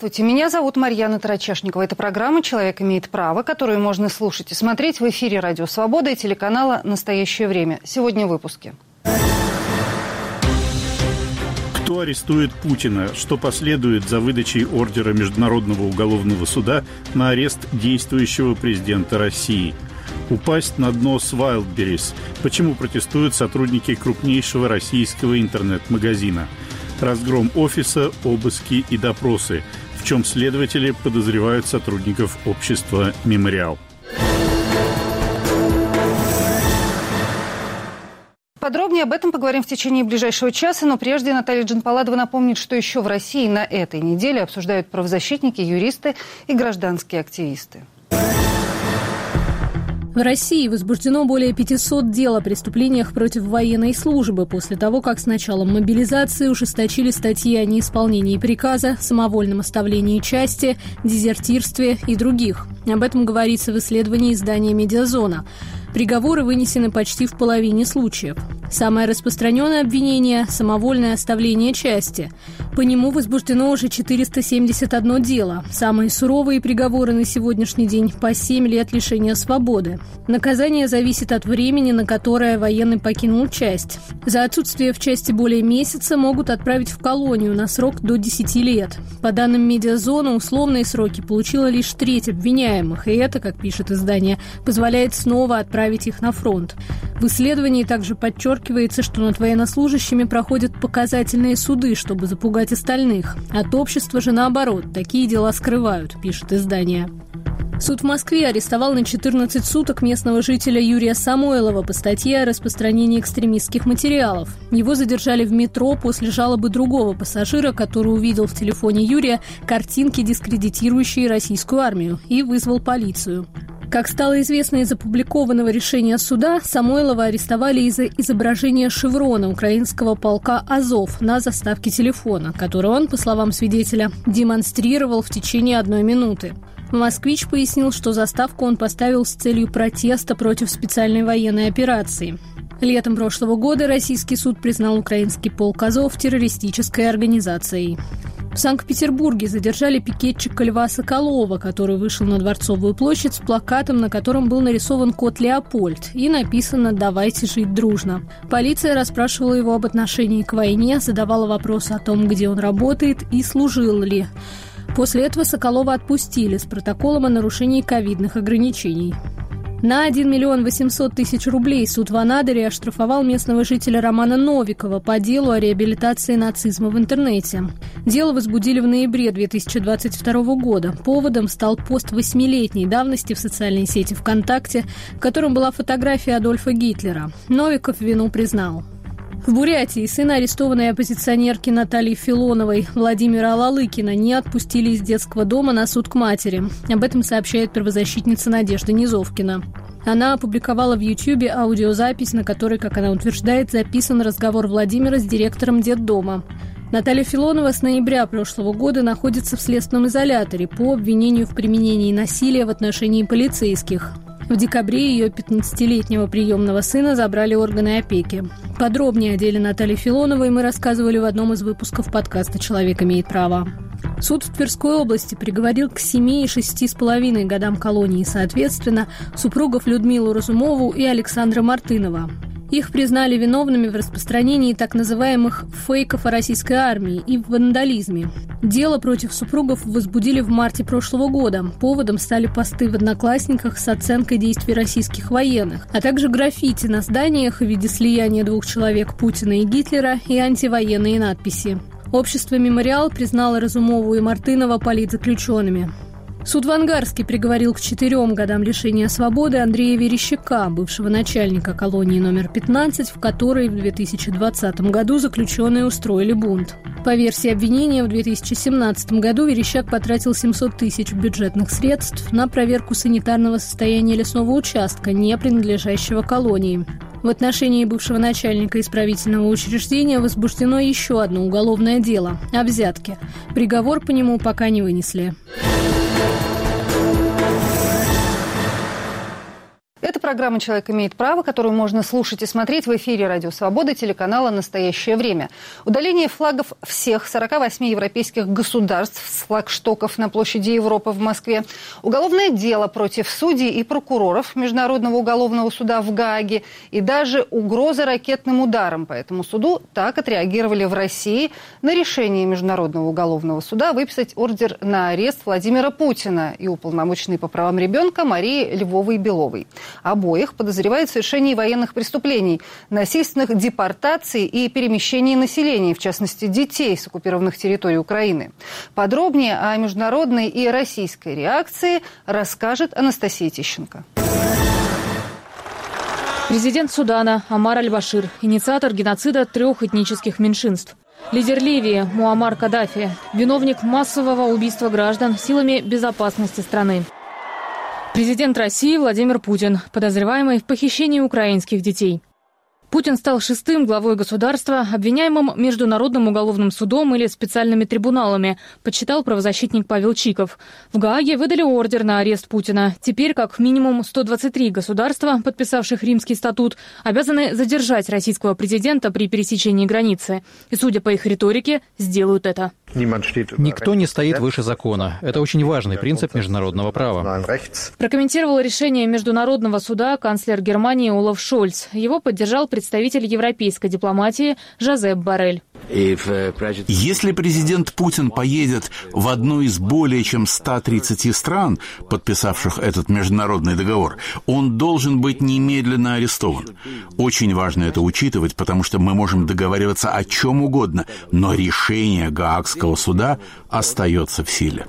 Здравствуйте, меня зовут Марьяна Тарачешникова. Это программа «Человек имеет право», которую можно слушать и смотреть в эфире «Радио Свобода» и телеканала «Настоящее время». Сегодня в выпуске. Кто арестует Путина? Что последует за выдачей ордера Международного уголовного суда на арест действующего президента России? Упасть на дно с Wildberries. Почему протестуют сотрудники крупнейшего российского интернет-магазина? Разгром офиса, обыски и допросы. В чем следователи подозревают сотрудников общества «Мемориал». Подробнее об этом поговорим в течение ближайшего часа, но прежде Наталья Джанпаладова напомнит, что еще в России на этой неделе обсуждают правозащитники, юристы и гражданские активисты. В России возбуждено более 500 дел о преступлениях против военной службы после того, как с началом мобилизации ужесточили статьи о неисполнении приказа, самовольном оставлении части, дезертирстве и других. Об этом говорится в исследовании издания «Медиазона». Приговоры вынесены почти в половине случаев. Самое распространенное обвинение – самовольное оставление части. По нему возбуждено уже 471 дело. Самые суровые приговоры на сегодняшний день – по 7 лет лишения свободы. Наказание зависит от времени, на которое военный покинул часть. За отсутствие в части более месяца могут отправить в колонию на срок до 10 лет. По данным «Медиазона», условные сроки получила лишь треть обвиняемых, и это, как пишет издание, позволяет снова отправить их на фронт. В исследовании также подчеркивается, что над военнослужащими проходят показательные суды, чтобы запугать остальных. От общества же наоборот, такие дела скрывают, пишет издание. Суд в Москве арестовал на 14 суток местного жителя Юрия Самойлова по статье о распространении экстремистских материалов. Его задержали в метро после жалобы другого пассажира, который увидел в телефоне Юрия картинки, дискредитирующие российскую армию, и вызвал полицию. Как стало известно из опубликованного решения суда, Самойлова арестовали из-за изображения шеврона украинского полка «Азов» на заставке телефона, который он, по словам свидетеля, демонстрировал в течение 1 минуты. «Москвич» пояснил, что заставку он поставил с целью протеста против специальной военной операции. Летом прошлого года российский суд признал украинский полк «Азов» террористической организацией. В Санкт-Петербурге задержали пикетчика Льва Соколова, который вышел на Дворцовую площадь с плакатом, на котором был нарисован кот Леопольд, и написано «Давайте жить дружно». Полиция расспрашивала его об отношении к войне, задавала вопросы о том, где он работает и служил ли. После этого Соколова отпустили с протоколом о нарушении ковидных ограничений. На 1 800 000 рублей суд в Анадыре оштрафовал местного жителя Романа Новикова по делу о реабилитации нацизма в интернете. Дело возбудили в ноябре 2022 года. Поводом стал пост 8-летней давности в социальной сети ВКонтакте, в котором была фотография Адольфа Гитлера. Новиков вину признал. В Бурятии сына арестованной оппозиционерки Натальи Филоновой Владимира Алалыкина не отпустили из детского дома на суд к матери. Об этом сообщает правозащитница Надежда Низовкина. Она опубликовала в Ютьюбе аудиозапись, на которой, как она утверждает, записан разговор Владимира с директором детдома. Наталья Филонова с ноября прошлого года находится в следственном изоляторе по обвинению в применении насилия в отношении полицейских. В декабре ее 15-летнего приемного сына забрали органы опеки. Подробнее о деле Натальи Филоновой мы рассказывали в одном из выпусков подкаста «Человек имеет право». Суд в Тверской области приговорил к 7 и 6,5 годам колонии, соответственно, супругов Людмилу Разумову и Александра Мартынова. Их признали виновными в распространении так называемых фейков о российской армии и в вандализме. Дело против супругов возбудили в марте прошлого года. Поводом стали посты в «Одноклассниках» с оценкой действий российских военных, а также граффити на зданиях в виде слияния 2 человек Путина и Гитлера и антивоенные надписи. Общество «Мемориал» признало Разумову и Мартынова политзаключенными. Суд в Ангарске приговорил к 4 годам лишения свободы Андрея Верещака, бывшего начальника колонии номер 15, в которой в 2020 году заключенные устроили бунт. По версии обвинения, в 2017 году Верещак потратил 700 000 бюджетных средств на проверку санитарного состояния лесного участка, не принадлежащего колонии. В отношении бывшего начальника исправительного учреждения возбуждено еще одно уголовное дело – о взятке. Приговор по нему пока не вынесли. Это программа «Человек имеет право», которую можно слушать и смотреть в эфире «Радио Свобода» телеканала «Настоящее время». Удаление флагов всех 48 европейских государств с флагштоков на площади Европы в Москве. Уголовное дело против судей и прокуроров Международного уголовного суда в Гааге. И даже угроза ракетным ударом по этому суду. Так отреагировали в России на решение Международного уголовного суда выписать ордер на арест Владимира Путина и уполномоченной по правам ребенка Марии Львовой-Беловой. Обоих подозревают в совершении военных преступлений, насильственных депортаций и перемещении населения, в частности детей с оккупированных территорий Украины. Подробнее о международной и российской реакции расскажет Анастасия Тищенко. Президент Судана Омар аль-Башир, инициатор геноцида 3 этнических меньшинств. Лидер Ливии Муаммар Каддафи, виновник массового убийства граждан силами безопасности страны. Президент России Владимир Путин, подозреваемый в похищении украинских детей. Путин стал 6-м главой государства, обвиняемым Международным уголовным судом или специальными трибуналами, подсчитал правозащитник Павел Чиков. В Гааге выдали ордер на арест Путина. Теперь как минимум 123 государства, подписавших Римский статут, обязаны задержать российского президента при пересечении границы. И, судя по их риторике, сделают это. Никто не стоит выше закона. Это очень важный принцип международного права. Прокомментировал решение Международного суда канцлер Германии Олаф Шольц. Его поддержал представитель европейской дипломатии Жозеп Боррель. Если президент Путин поедет в одну из более чем 130 стран, подписавших этот международный договор, он должен быть немедленно арестован. Очень важно это учитывать, потому что мы можем договариваться о чем угодно, но решение Гаагского суда остается в силе.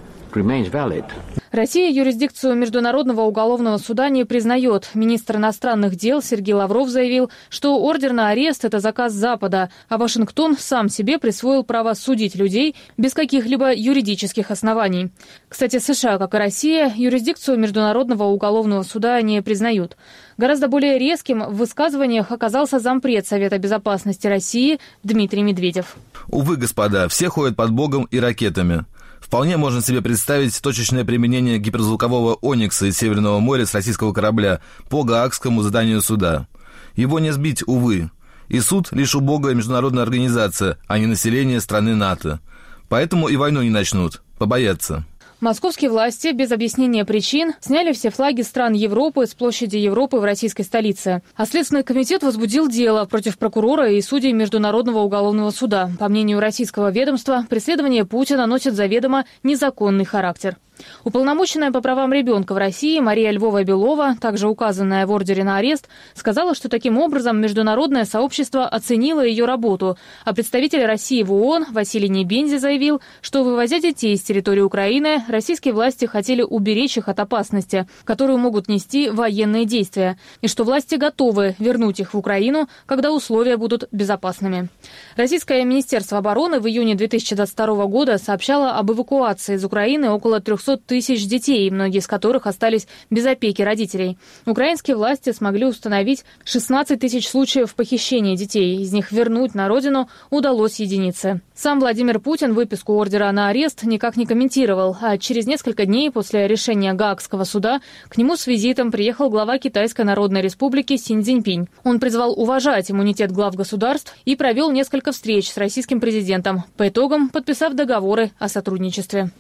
Россия юрисдикцию Международного уголовного суда не признает. Министр иностранных дел Сергей Лавров заявил, что ордер на арест – это заказ Запада, а Вашингтон сам себе присвоил право судить людей без каких-либо юридических оснований. Кстати, США, как и Россия, юрисдикцию Международного уголовного суда не признают. Гораздо более резким в высказываниях оказался зампред Совета безопасности России Дмитрий Медведев. Увы, господа, все ходят под Богом и ракетами. Вполне можно себе представить точечное применение гиперзвукового «Оникса» из Северного моря с российского корабля по Гаагскому заданию суда. Его не сбить, увы. И суд лишь убогая международная организация, а не население страны НАТО. Поэтому и войну не начнут, побоятся. Московские власти без объяснения причин сняли все флаги стран Европы с площади Европы в российской столице. А Следственный комитет возбудил дело против прокурора и судей Международного уголовного суда. По мнению российского ведомства, преследование Путина носит заведомо незаконный характер. Уполномоченная по правам ребенка в России Мария Львова-Белова, также указанная в ордере на арест, сказала, что таким образом международное сообщество оценило ее работу. А представитель России в ООН Василий Небензи заявил, что, вывозя детей с территории Украины, российские власти хотели уберечь их от опасности, которую могут нести военные действия, и что власти готовы вернуть их в Украину, когда условия будут безопасными. Российское Министерство обороны в июне 2022 года сообщало об эвакуации из Украины около 300 тысяч детей, многие из которых остались без опеки родителей. Украинские власти смогли установить 16 тысяч случаев похищения детей. Из них вернуть на родину удалось единицы. Сам Владимир Путин выписку ордера на арест никак не комментировал, а через несколько дней после решения Гаагского суда к нему с визитом приехал глава Китайской Народной Республики Си Цзиньпинь. Он призвал уважать иммунитет глав государств и провел несколько встреч с российским президентом, по итогам подписав договоры о сотрудничестве.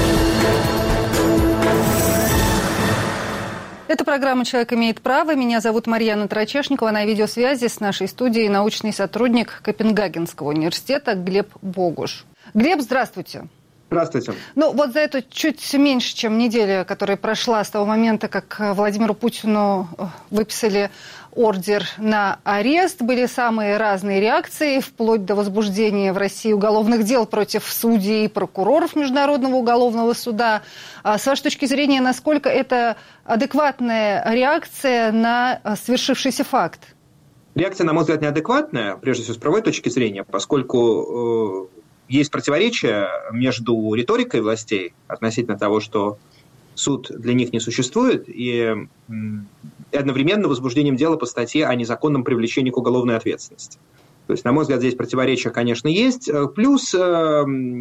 Это программа «Человек имеет право». Меня зовут Марьяна Трачешникова. На видеосвязи с нашей студией научный сотрудник Копенгагенского университета Глеб Богуш. Глеб, здравствуйте. Здравствуйте. Ну, вот за эту чуть меньше, чем неделя, которая прошла с того момента, как Владимиру Путину выписали ордер на арест, были самые разные реакции, вплоть до возбуждения в России уголовных дел против судей и прокуроров Международного уголовного суда. С вашей точки зрения, насколько это адекватная реакция на свершившийся факт? Реакция, на мой взгляд, неадекватная, прежде всего с правовой точки зрения, поскольку есть противоречие между риторикой властей относительно того, что суд для них не существует, и одновременно возбуждением дела по статье о незаконном привлечении к уголовной ответственности. То есть, на мой взгляд, здесь противоречия, конечно, есть. Плюс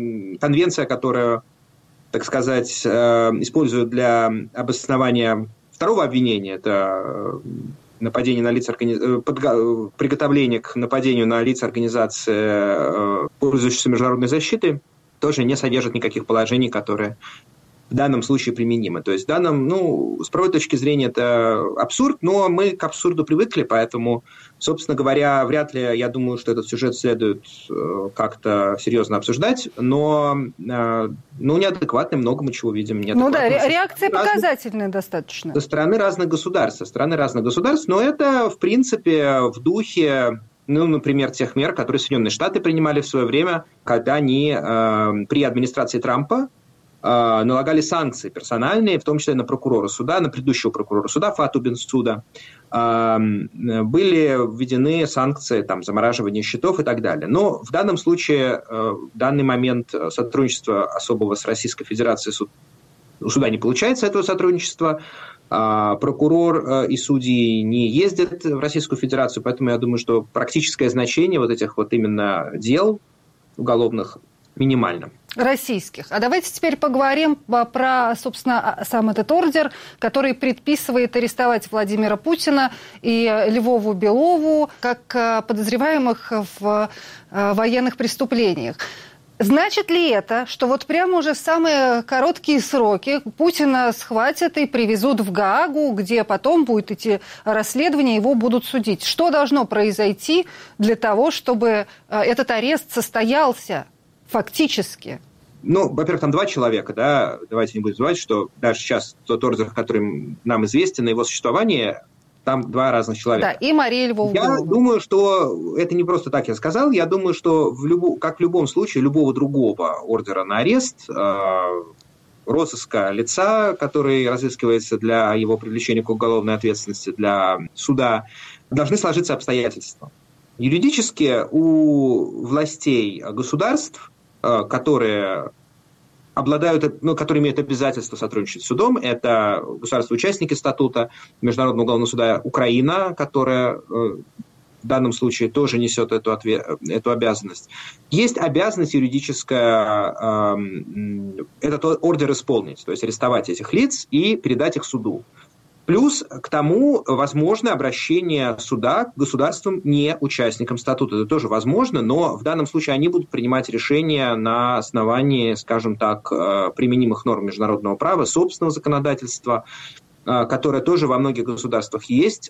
конвенция, которую, так сказать, используют для обоснования второго обвинения, это нападение на лица, приготовление к нападению на лица организации, пользующейся международной защитой, тоже не содержит никаких положений, которые в данном случае применимы. То есть в данном, с правовой точки зрения это абсурд, но мы к абсурду привыкли, поэтому, собственно говоря, вряд ли, я думаю, что этот сюжет следует как-то серьезно обсуждать, но неадекватный, много мы чего видим. Реакция показательная достаточно. Со стороны разных государств, но это, в принципе, в духе, например, тех мер, которые Соединенные Штаты принимали в свое время, когда они при администрации Трампа налагали санкции персональные, в том числе на прокурора суда, на предыдущего прокурора суда, Фату Бенсуда. Были введены санкции, замораживание счетов и так далее. Но в данном случае, в данный момент сотрудничества особого с Российской Федерацией у суда не получается этого сотрудничества. Прокурор и судьи не ездят в Российскую Федерацию, поэтому я думаю, что практическое значение вот этих вот именно дел уголовных минимально. Российских. А давайте теперь поговорим про, собственно, сам этот ордер, который предписывает арестовать Владимира Путина и Львову Белову как подозреваемых в военных преступлениях. Значит ли это, что вот прямо уже в самые короткие сроки Путина схватят и привезут в Гаагу, где потом будет идти расследование, его будут судить? Что должно произойти для того, чтобы этот арест состоялся фактически? Во-первых, там два человека, да, давайте не будем забывать, что даже сейчас тот ордер, который нам известен, на его существование, там два разных человека. Да, и Мария Львова. Я думаю, что это не просто так я сказал, я думаю, что как в любом случае, любого другого ордера на арест, розыска лица, который разыскивается для его привлечения к уголовной ответственности, для суда, должны сложиться обстоятельства. Юридически у властей государств, которые которые имеют обязательство сотрудничать с судом, это государства-участники статута Международного уголовного суда Украина, которая в данном случае тоже несет эту обязанность. Есть обязанность юридическая этот ордер исполнить, то есть арестовать этих лиц и передать их суду. Плюс к тому возможно обращение суда к государствам, не участникам статута. Это тоже возможно, но в данном случае они будут принимать решения на основании, скажем так, применимых норм международного права, собственного законодательства, которое тоже во многих государствах есть,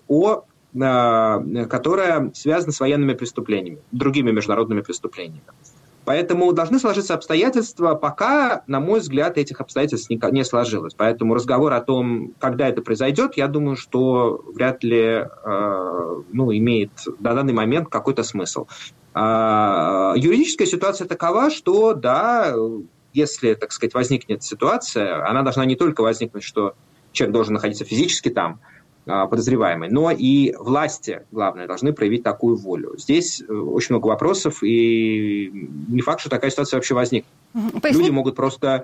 которое связано с военными преступлениями, другими международными преступлениями. Поэтому должны сложиться обстоятельства, пока, на мой взгляд, этих обстоятельств не сложилось. Поэтому разговор о том, когда это произойдет, я думаю, что вряд ли имеет на данный момент какой-то смысл. Юридическая ситуация такова, что, да, если, так сказать, возникнет ситуация, она должна не только возникнуть, что человек должен находиться физически там, подозреваемый, но и власти, главное, должны проявить такую волю. Здесь очень много вопросов, и не факт, что такая ситуация вообще возникнет. Люди могут просто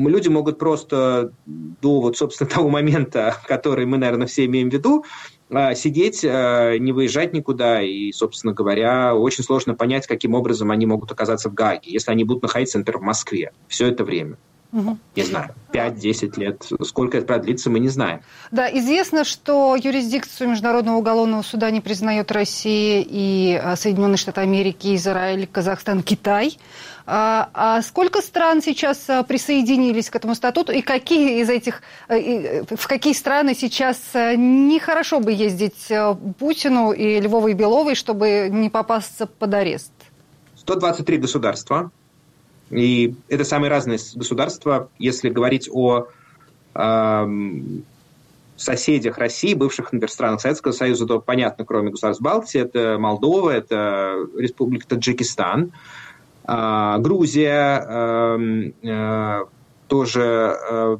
до собственно, того момента, который мы, наверное, все имеем в виду, сидеть, не выезжать никуда, и, собственно говоря, очень сложно понять, каким образом они могут оказаться в Гааге, если они будут находиться, например, в Москве все это время. Не знаю, 5-10 лет. Сколько это продлится, мы не знаем. Да, известно, что юрисдикцию Международного уголовного суда не признает Россия и Соединенные Штаты Америки, Израиль, Казахстан, Китай. А сколько стран сейчас присоединились к этому статуту? И какие из этих, в какие страны сейчас нехорошо бы ездить Путину и Львовой Беловой, чтобы не попасться под арест? 123 государства. И это самые разные государства, если говорить о соседях России, бывших, например, странах Советского Союза, то понятно, кроме государств Балтии, это Молдова, это Республика Таджикистан, Грузия, тоже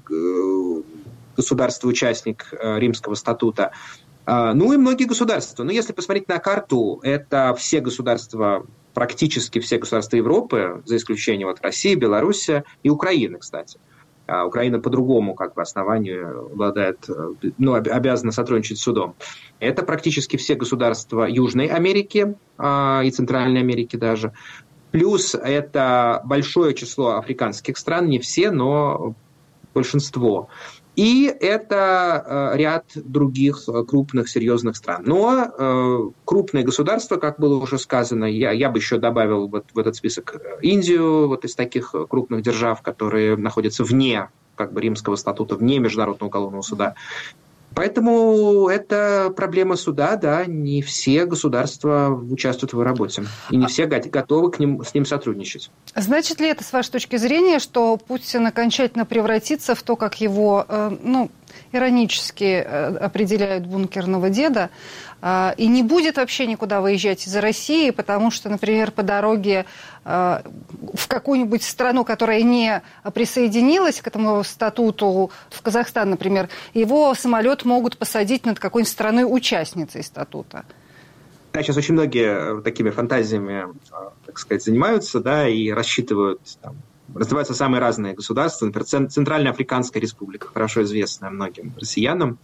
государство-участник Римского статута, и многие государства. Но если посмотреть на карту, это все государства, практически все государства Европы, за исключением России, Белоруссии и Украины, кстати. Украина по другому основанию обладает, обязана сотрудничать с судом. Это практически все государства Южной Америки и Центральной Америки даже. Плюс это большое число африканских стран, не все, но большинство. И это ряд других крупных, серьезных стран. Но крупные государства, как было уже сказано, я бы еще добавил вот в этот список Индию, вот из таких крупных держав, которые находятся вне Римского статута, вне Международного уголовного суда. Поэтому это проблема суда, да, не все государства участвуют в его работе, и не все готовы с ним сотрудничать. Значит ли это, с вашей точки зрения, что Путин окончательно превратится в то, как его, иронически определяют бункерного деда, и не будет вообще никуда выезжать из России, потому что, например, по дороге в какую-нибудь страну, которая не присоединилась к этому статуту, в Казахстан, например, его самолет могут посадить над какой-нибудь страной-участницей статута? Да, сейчас очень многие такими фантазиями, так сказать, занимаются, да, и рассчитывают, развиваются самые разные государства, например, Центральноафриканская республика, хорошо известная многим россиянам.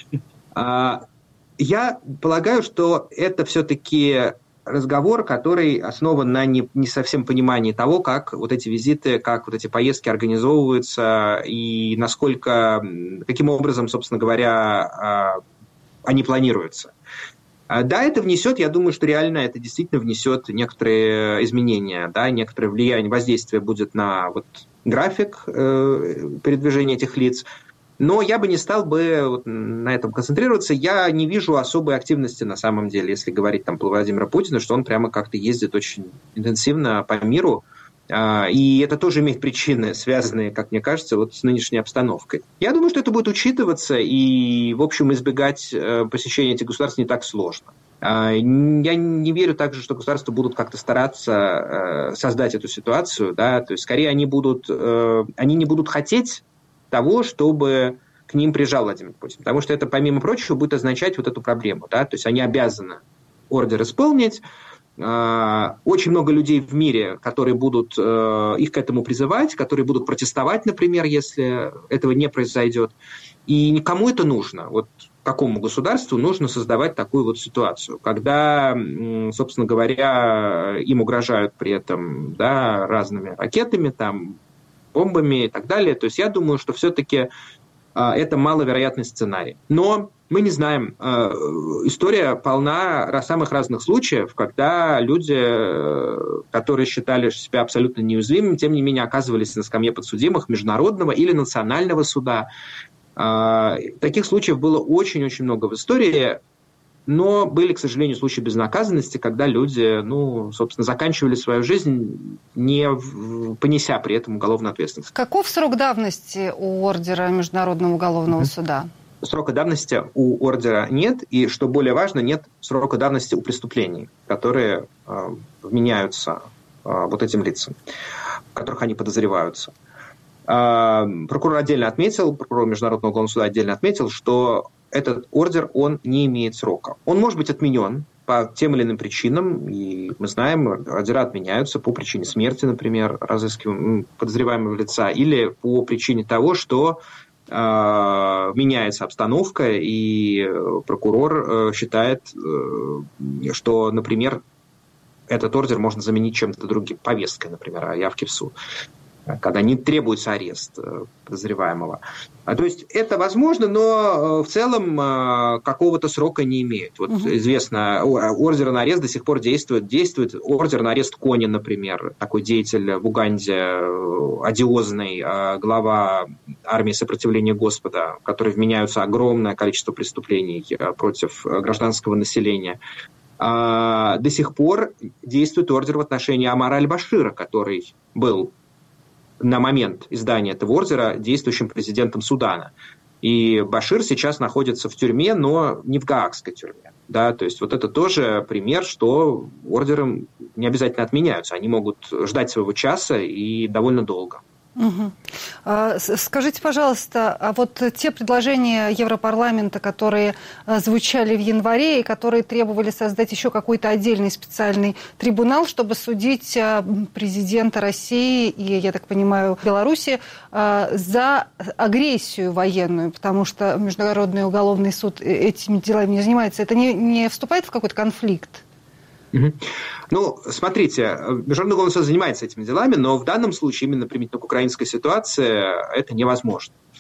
Я полагаю, что это все-таки разговор, который основан на не совсем понимании того, как вот эти визиты, как вот эти поездки организовываются и каким образом, собственно говоря, они планируются. Да, это внесет, я думаю, что реально это действительно внесет некоторые изменения, да, некоторое влияние, воздействие будет на график передвижения этих лиц. Но я бы не стал бы на этом концентрироваться. Я не вижу особой активности на самом деле, если говорить про Владимира Путина, что он прямо как-то ездит очень интенсивно по миру. И это тоже имеет причины, связанные, как мне кажется, с нынешней обстановкой. Я думаю, что это будет учитываться, и, в общем, избегать посещения этих государств не так сложно. Я не верю также, что государства будут как-то стараться создать эту ситуацию. Да? То есть, скорее, они не будут хотеть того, чтобы к ним приезжал Владимир Путин. Потому что это, помимо прочего, будет означать эту проблему. Да? То есть они обязаны ордер исполнить. Очень много людей в мире, которые будут их к этому призывать, которые будут протестовать, например, если этого не произойдет. И никому это нужно. Какому государству нужно создавать такую ситуацию, когда, собственно говоря, им угрожают при этом, да, разными ракетами, бомбами и так далее. То есть я думаю, что все-таки это маловероятный сценарий. Но мы не знаем. История полна самых разных случаев, когда люди, которые считали себя абсолютно неуязвимыми, тем не менее оказывались на скамье подсудимых международного или национального суда. Таких случаев было очень-очень много в истории. Но были, к сожалению, случаи безнаказанности, когда люди, собственно, заканчивали свою жизнь, не понеся при этом уголовную ответственность. Каков срок давности у ордера Международного уголовного суда? Срока давности у ордера нет, и, что более важно, нет срока давности у преступлений, которые вменяются этим лицам, в которых они подозреваются. Прокурор Международного уголовного суда отдельно отметил, что этот ордер, он не имеет срока. Он может быть отменен по тем или иным причинам, и мы знаем, ордера отменяются по причине смерти, например, подозреваемого лица, или по причине того, что меняется обстановка, и прокурор считает, что, например, этот ордер можно заменить чем-то другим, повесткой, например, о явке в суд, когда не требуется арест подозреваемого. То есть это возможно, но в целом какого-то срока не имеет. Известно, ордер на арест до сих пор действует. Действует ордер на арест Кони, например, такой деятель в Уганде, одиозный, глава армии сопротивления Господа, в который вменяются огромное количество преступлений против гражданского населения. До сих пор действует ордер в отношении Омара аль-Башира, который был на момент издания этого ордера действующим президентом Судана. И Башир сейчас находится в тюрьме, но не в гаагской тюрьме. Да? То есть это тоже пример, что ордеры не обязательно отменяются. Они могут ждать своего часа и довольно долго. Угу. Скажите, пожалуйста, а те предложения Европарламента, которые звучали в январе и которые требовали создать еще какой-то отдельный специальный трибунал, чтобы судить президента России и, я так понимаю, Беларуси за агрессию военную, потому что Международный уголовный суд этими делами не занимается, это не вступает в какой-то конфликт? Смотрите, Международный уголовный суд занимается этими делами, но в данном случае, именно применительно к украинской ситуации, это невозможно.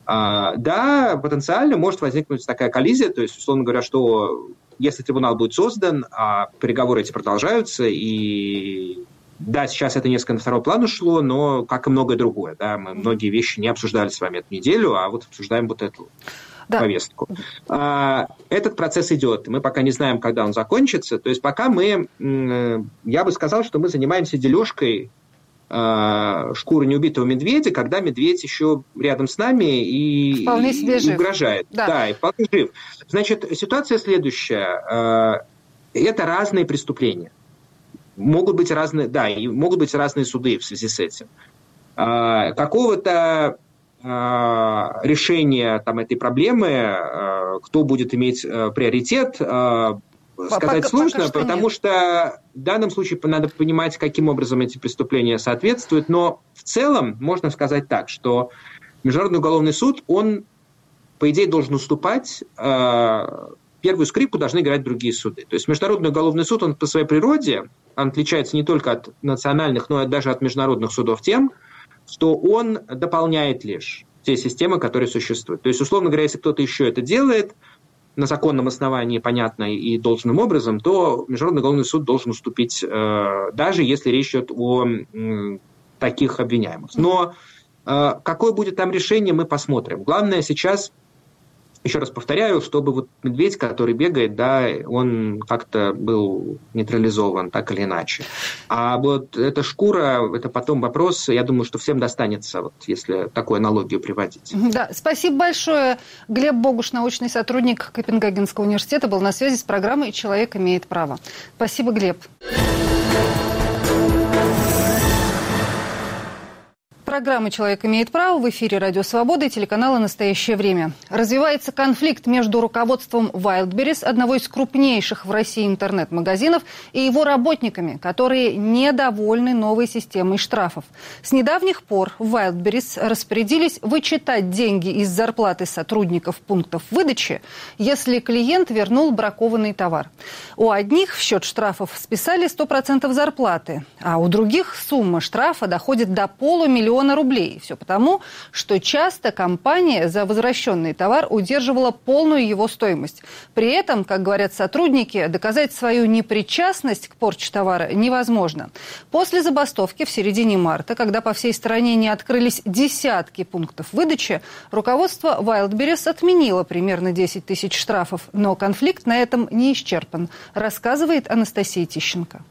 Да, потенциально может возникнуть такая коллизия, то есть, условно говоря, что если трибунал будет создан, переговоры эти продолжаются, и да, сейчас это несколько на второй план ушло, но как и многое другое, да, мы многие вещи не обсуждали с вами эту неделю, а вот обсуждаем вот эту повестку. Этот процесс идет, мы пока не знаем, когда он закончится, то есть пока я бы сказал, что мы занимаемся дележкой шкуры неубитого медведя, когда медведь еще рядом с нами и угрожает. Да, и вполне жив. Значит, ситуация следующая. Это разные преступления. Могут быть разные суды в связи с этим. Какого-то решения этой проблемы, кто будет иметь приоритет, сказать сложно, потому что в данном случае надо понимать, каким образом эти преступления соответствуют, но в целом можно сказать так, что Международный уголовный суд, он, по идее, должен уступать, первую скрипку должны играть другие суды. То есть Международный уголовный суд, он по своей природе, он отличается не только от национальных, но и даже от международных судов тем, что он дополняет лишь те системы, которые существуют. То есть, условно говоря, если кто-то еще это делает, на законном основании, понятно, и должным образом, то Международный уголовный суд должен уступить, даже если речь идет о таких обвиняемых. Но какое будет там решение, мы посмотрим. Главное сейчас, еще раз повторяю, чтобы вот медведь, который бегает, да, он как-то был нейтрализован, так или иначе. А вот эта шкура, это потом вопрос, я думаю, что всем достанется, вот, если такую аналогию приводить. Да, спасибо большое. Глеб Богуш, научный сотрудник Копенгагенского университета, был на связи с программой «Человек имеет право». Спасибо, Глеб. Программа «Человек имеет право» в эфире «Радио Свобода» и телеканала «Настоящее время». Развивается конфликт между руководством Wildberries, одного из крупнейших в России интернет-магазинов, и его работниками, которые недовольны новой системой штрафов. С недавних пор в Wildberries распорядились вычитать деньги из зарплаты сотрудников пунктов выдачи, если клиент вернул бракованный товар. У одних в счет штрафов списали 100% зарплаты, а у других сумма штрафа доходит до 500 000 рублей. Все потому, что часто компания за возвращенный товар удерживала полную его стоимость. При этом, как говорят сотрудники, доказать свою непричастность к порче товара невозможно. После забастовки в середине марта, когда по всей стране не открылись десятки пунктов выдачи, руководство Wildberries отменило примерно 10 000 штрафов. Но конфликт на этом не исчерпан, рассказывает Анастасия Тищенко.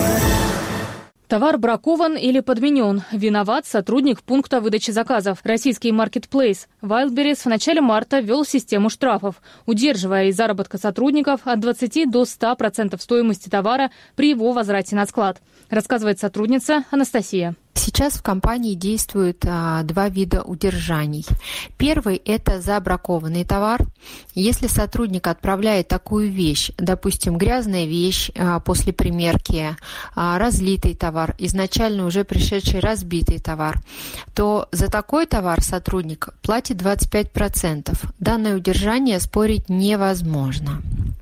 Товар бракован или подменен. Виноват сотрудник пункта выдачи заказов. Российский маркетплейс Wildberries в начале марта ввел систему штрафов, удерживая из заработка сотрудников от 20 до 100% стоимости товара при его возврате на склад, рассказывает сотрудница Анастасия. Сейчас в компании действуют два вида удержаний. Первый – это за бракованный товар. Если сотрудник отправляет такую вещь, допустим, грязная вещь после примерки, разлитый товар, изначально уже пришедший разбитый товар, то за такой товар сотрудник платит 25%. Данное удержание спорить невозможно.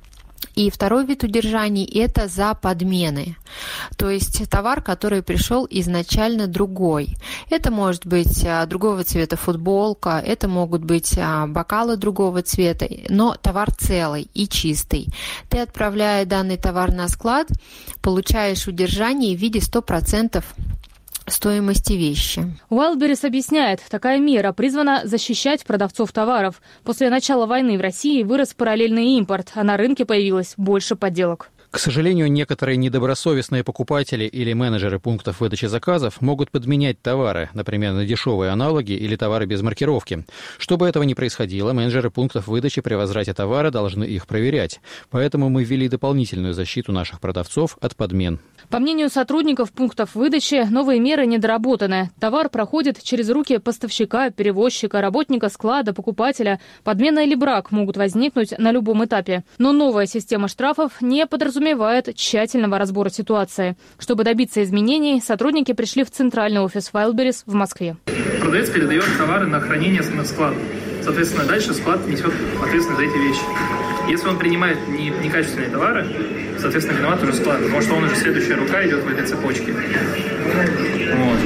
И второй вид удержаний – это за подмены. То есть товар, который пришел изначально другой. Это может быть другого цвета футболка, это могут быть бокалы другого цвета, но товар целый и чистый. Ты, отправляя данный товар на склад, получаешь удержание в виде 100% стоимости вещи. Wildberries объясняет, такая мера призвана защищать продавцов товаров. После начала войны в России вырос параллельный импорт, а на рынке появилось больше подделок. К сожалению, некоторые недобросовестные покупатели или менеджеры пунктов выдачи заказов могут подменять товары, например, на дешевые аналоги или товары без маркировки. Чтобы этого не происходило, менеджеры пунктов выдачи при возврате товара должны их проверять. Поэтому мы ввели дополнительную защиту наших продавцов от подмен. По мнению сотрудников пунктов выдачи, новые меры недоработаны. Товар проходит через руки поставщика, перевозчика, работника склада, покупателя. Подмена или брак могут возникнуть на любом этапе. Но новая система штрафов не подразумевает тщательного разбора ситуации. Чтобы добиться изменений, сотрудники пришли в центральный офис Wildberries в Москве. Продавец передает товары на хранение на склад. Соответственно, дальше склад несет ответственность за эти вещи. Если он принимает некачественные товары, соответственно, виноват уже склад, потому что он уже следующая рука идет в этой цепочке. Вот.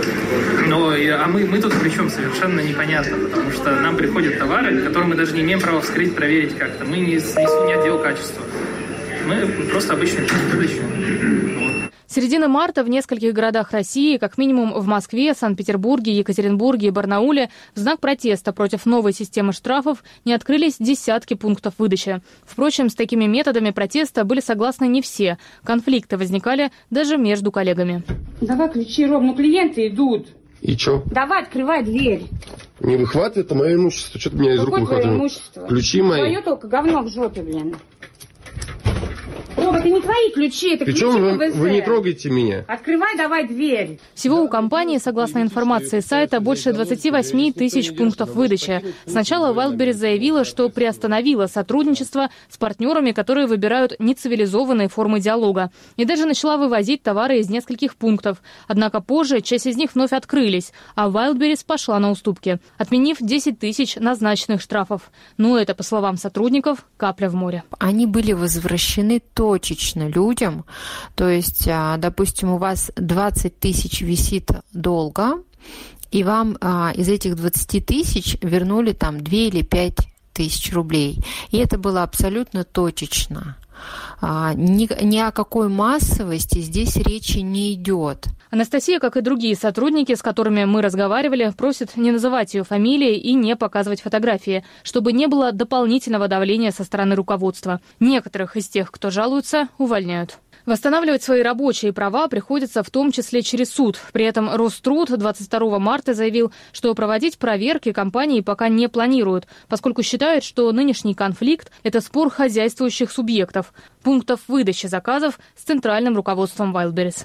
А мы тут причем совершенно непонятно, потому что нам приходят товары, которые мы даже не имеем права вскрыть, проверить как-то. Мы не отдел качества. Мы просто обычный пункт выдачи. С середины марта в нескольких городах России, как минимум в Москве, Санкт-Петербурге, Екатеринбурге и Барнауле, в знак протеста против новой системы штрафов не открылись десятки пунктов выдачи. Впрочем, с такими методами протеста были согласны не все. Конфликты возникали даже между коллегами. Давай ключи, Ром, ну клиенты идут. И чё? Давай, открывай дверь. Не выхватывай, это мое имущество. Что ты меня из рук выхватываешь? Какое твое имущество? Ключи мои. Твое только говно в жопе, блин. Рома, это не твои ключи, это Причем ключи ПВЗ. вы не трогайте меня. Открывай давай дверь. Всего у компании, согласно информации сайта, больше 28 тысяч пунктов выдачи. Сначала Wildberries заявила, что приостановила сотрудничество с партнерами, которые выбирают нецивилизованные формы диалога. И даже начала вывозить товары из нескольких пунктов. Однако позже часть из них вновь открылись, а Wildberries пошла на уступки, отменив 10 тысяч назначенных штрафов. Но это, по словам сотрудников, капля в море. Они были возвращены точечно людям, то есть, допустим, у вас 20 тысяч висит долга, и вам из этих 20 тысяч вернули там 2 или 5 тысяч рублей. И это было абсолютно точечно. Ни о какой массовости здесь речи не идет. Анастасия, как и другие сотрудники, с которыми мы разговаривали, просит не называть ее фамилии и не показывать фотографии, чтобы не было дополнительного давления со стороны руководства. Некоторых из тех, кто жалуется, увольняют. Восстанавливать свои рабочие права приходится в том числе через суд. При этом Роструд 22 марта заявил, что проводить проверки компании пока не планируют, поскольку считают, что нынешний конфликт – это спор хозяйствующих субъектов, пунктов выдачи заказов с центральным руководством Wildberries.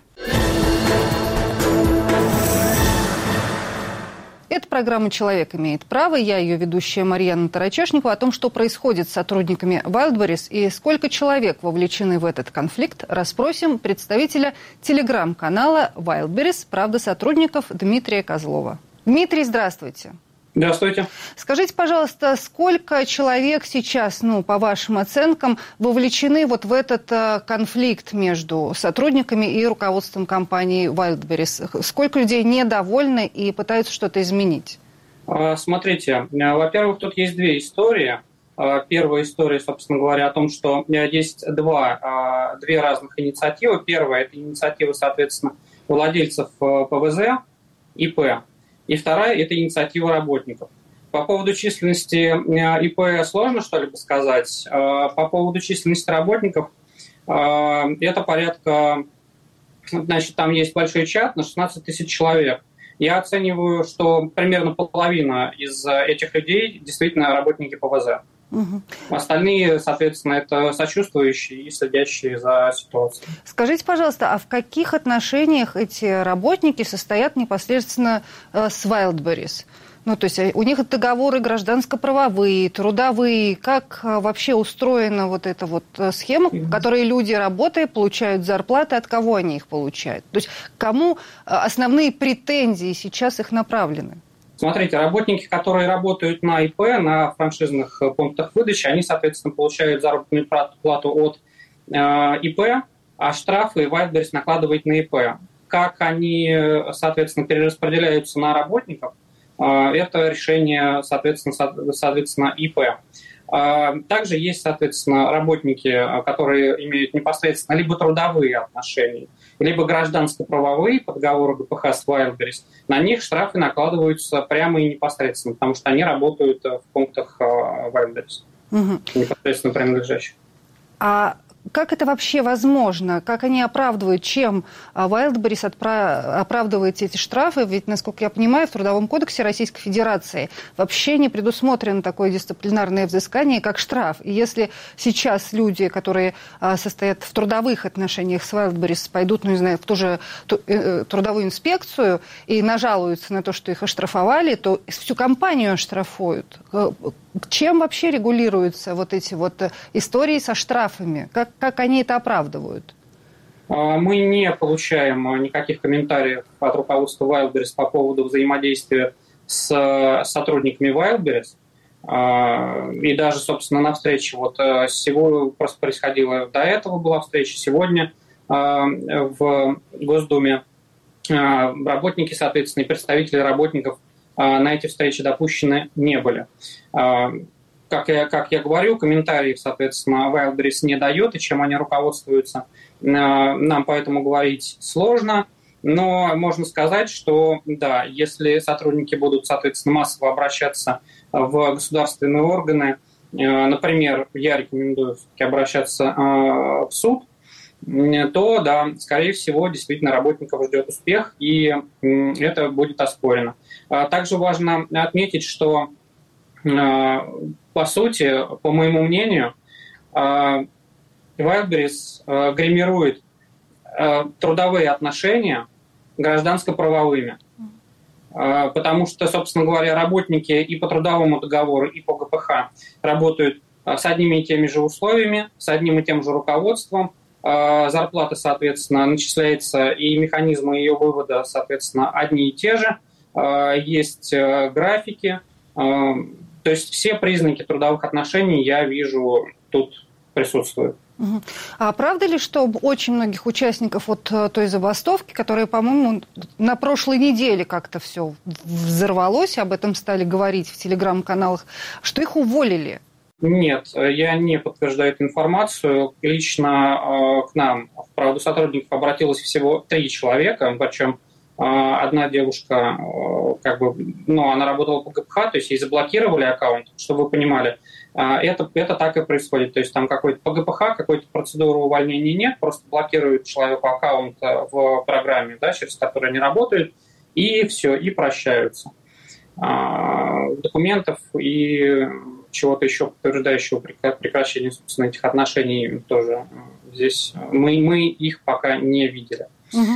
Это программа «Человек имеет право». Я ее ведущая Марьяна Тарачешникова. О том, что происходит с сотрудниками Wildberries и сколько человек вовлечены в этот конфликт, расспросим представителя телеграм-канала Wildberries «Правда сотрудников» Дмитрия Козлова. Дмитрий, здравствуйте. Здравствуйте. Скажите, пожалуйста, сколько человек сейчас, по вашим оценкам, вовлечены вот в этот конфликт между сотрудниками и руководством компании Wildberries? Сколько людей недовольны и пытаются что-то изменить? Смотрите, во-первых, тут есть две истории. Первая история, собственно говоря, о том, что есть две разных инициативы. Первая – это инициатива, соответственно, владельцев ПВЗ, ИП. И вторая – это инициатива работников. По поводу численности ИП сложно что-либо сказать. По поводу численности работников это порядка... Значит, там есть большой чат на 16 тысяч человек. Я оцениваю, что примерно половина из этих людей действительно работники ПВЗ. Угу. Остальные, соответственно, это сочувствующие и следящие за ситуацией. Скажите, пожалуйста, а в каких отношениях эти работники состоят непосредственно с Wildberries? То есть у них договоры гражданско-правовые, трудовые. Как вообще устроена вот эта вот схема, в которой люди, работая, получают зарплаты, от кого они их получают? То есть кому основные претензии сейчас их направлены? Смотрите, работники, которые работают на ИП, на франшизных пунктах выдачи, они, соответственно, получают заработную плату от ИП, а штрафы Wildberries накладывает на ИП. Как они, соответственно, перераспределяются на работников, это решение, соответственно, ИП. Также есть, соответственно, работники, которые имеют непосредственно либо трудовые отношения, либо гражданско-правовые по договору ГПХ с Wildberries. На них штрафы накладываются прямо и непосредственно, потому что они работают в пунктах Wildberries, непосредственно принадлежащих. А как это вообще возможно? Как они оправдывают? Чем Wildberries оправдывает эти штрафы? Ведь, насколько я понимаю, в Трудовом кодексе Российской Федерации вообще не предусмотрено такое дисциплинарное взыскание, как штраф. И если сейчас люди, которые состоят в трудовых отношениях с Wildberries, пойдут, в ту же трудовую инспекцию и нажалуются на то, что их оштрафовали, то всю компанию оштрафуют. Чем вообще регулируются вот эти вот истории со штрафами? Как они это оправдывают? Мы не получаем никаких комментариев от руководства Wildberries по поводу взаимодействия с сотрудниками Wildberries. И даже, собственно, на встрече сегодня просто происходило, до этого была встреча, сегодня в Госдуме работники, соответственно, и представители работников на эти встречи допущены не были. Как я говорю, комментариев, соответственно, Wildberries не дает, и чем они руководствуются, нам поэтому говорить сложно. Но можно сказать, что да, если сотрудники будут, соответственно, массово обращаться в государственные органы, например, я рекомендую все-таки обращаться в суд, то, да, скорее всего, действительно работников ждет успех, и это будет оспорено. Также важно отметить, что, по сути, по моему мнению, Wildberries гримирует трудовые отношения гражданско-правовыми. Потому что, собственно говоря, работники и по трудовому договору, и по ГПХ работают с одними и теми же условиями, с одним и тем же руководством. Зарплата, соответственно, начисляется, и механизмы ее вывода, соответственно, одни и те же. Есть графики. То есть все признаки трудовых отношений я вижу тут присутствуют. А правда ли, что очень многих участников вот той забастовки, которая, по-моему, на прошлой неделе как-то все взорвалось, об этом стали говорить в телеграм-каналах, что их уволили? Нет, я не подтверждаю эту информацию. Лично к нам в правду сотрудников обратилось всего 3 человека, причем одна девушка, она работала по ГПХ, то есть ей заблокировали аккаунт, чтобы вы понимали. Это так и происходит. То есть там по ГПХ какой-то процедуры увольнения нет, просто блокируют человеку аккаунт в программе, да, через которую они работают, и все, и прощаются. Документов и чего-то еще подтверждающего прекращения, собственно, этих отношений тоже здесь мы их пока не видели.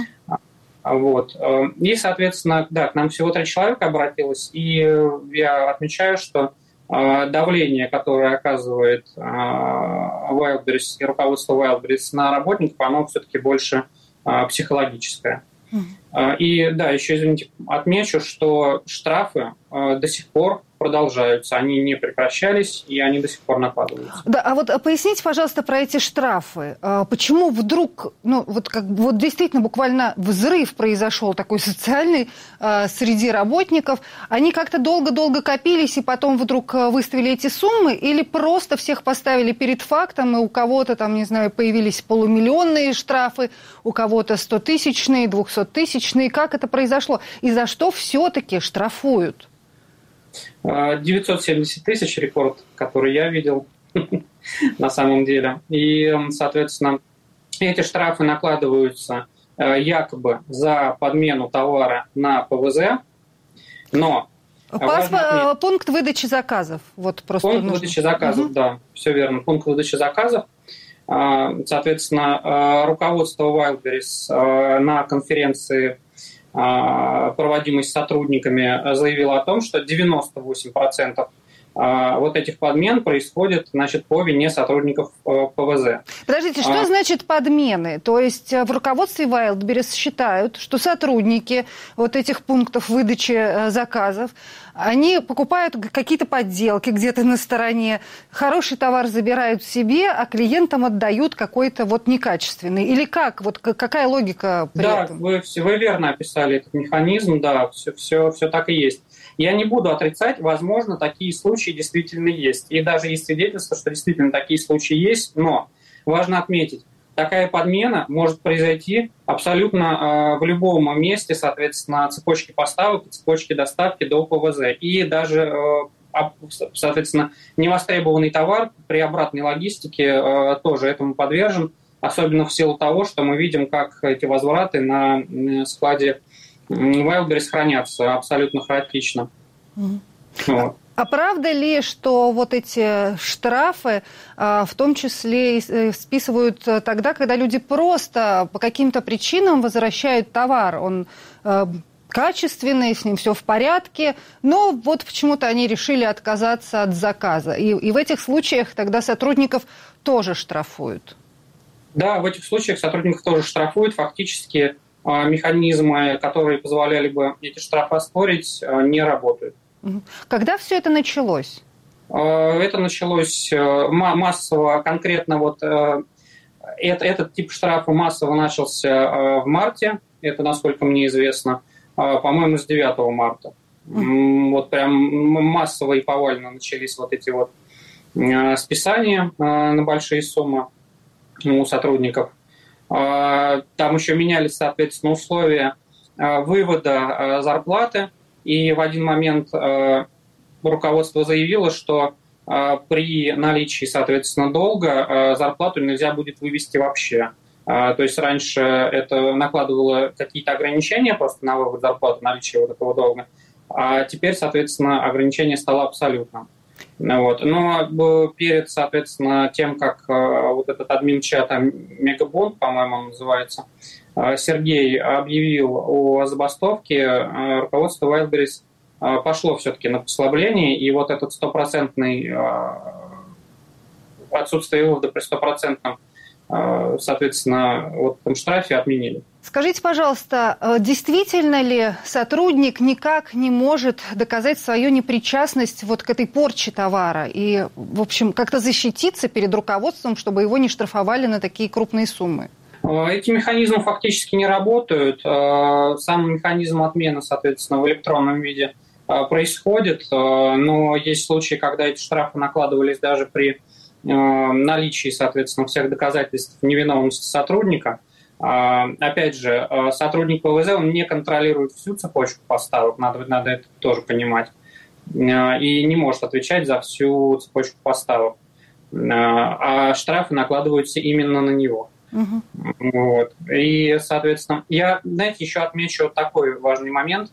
Вот. И, соответственно, да, к нам всего 3 человека обратилось, и я отмечаю, что давление, которое оказывает Wildberries и руководство Wildberries на работников, оно все-таки больше психологическое. И да, еще, извините, отмечу, что штрафы до сих пор продолжаются, они не прекращались, и они до сих пор накладываются. Да, а вот поясните, пожалуйста, про эти штрафы. Почему вдруг, вот действительно буквально взрыв произошел такой социальный среди работников? Они как-то долго-долго копились, и потом вдруг выставили эти суммы, или просто всех поставили перед фактом, и у кого-то там, не знаю, появились полумиллионные штрафы, у кого-то 100-тысячные, 200-тысячные. Как это произошло? И за что все-таки штрафуют? 970 тысяч рекорд, который я видел на самом деле. И, соответственно, эти штрафы накладываются якобы за подмену товара на ПВЗ, но... Пункт выдачи заказов. Вот просто пункт выдачи заказов, да, все верно. Пункт выдачи заказов. Соответственно, руководство Wildberries на конференции, проводимой с сотрудниками, заявила о том, что 98% вот этих подмен происходит, значит, по вине сотрудников ПВЗ. Подождите, что значит подмены? То есть в руководстве Wildberries считают, что сотрудники вот этих пунктов выдачи заказов, они покупают какие-то подделки где-то на стороне, хороший товар забирают себе, а клиентам отдают какой-то вот некачественный. Или как? Вот какая логика при этом? Да, вы верно описали этот механизм, да, все так и есть. Я не буду отрицать, возможно, такие случаи действительно есть. И даже есть свидетельство, что действительно такие случаи есть, но важно отметить, такая подмена может произойти абсолютно в любом месте, соответственно, цепочки поставок, цепочки доставки до ПВЗ. И даже, соответственно, невостребованный товар при обратной логистике тоже этому подвержен, особенно в силу того, что мы видим, как эти возвраты на складе Wildberries хранятся абсолютно хаотично. Вот. А правда ли, что вот эти штрафы в том числе списывают тогда, когда люди просто по каким-то причинам возвращают товар? Он качественный, с ним все в порядке, но вот почему-то они решили отказаться от заказа. И в этих случаях тогда сотрудников тоже штрафуют. Да, в этих случаях сотрудников тоже штрафуют. Фактически механизмы, которые позволяли бы эти штрафы оспорить, не работают. Когда все это началось? Это началось массово, конкретно вот этот тип штрафа массово начался в марте это насколько мне известно, по-моему, с 9 марта. Вот прям массово и повально начались вот эти вот списания на большие суммы у сотрудников. Там еще менялись, соответственно, условия вывода зарплаты, и в один момент руководство заявило, что при наличии, соответственно, долга зарплату нельзя будет вывести вообще. То есть раньше это накладывало какие-то ограничения просто на вывод зарплаты, наличие вот этого долга, а теперь, соответственно, ограничение стало абсолютным. Вот. Но перед, соответственно, тем, как вот этот админ чата Мегабонд, по-моему, он называется, Сергей объявил о забастовке, руководство Wildberries пошло все-таки на послабление, и вот этот 100% отсутствие вывода при 100%, соответственно, вот этом штрафе отменили. Скажите, пожалуйста, действительно ли сотрудник никак не может доказать свою непричастность вот к этой порче товара и, в общем, как-то защититься перед руководством, чтобы его не штрафовали на такие крупные суммы? Эти механизмы фактически не работают. Сам механизм отмены, соответственно, в электронном виде происходит, но есть случаи, когда эти штрафы накладывались даже при наличии, соответственно, всех доказательств невиновности сотрудника. Опять же, сотрудник ВВЗ, он не контролирует всю цепочку поставок, надо это тоже понимать, и не может отвечать за всю цепочку поставок. А штрафы накладываются именно на него. Вот. И, соответственно, я, знаете, еще отмечу вот такой важный момент.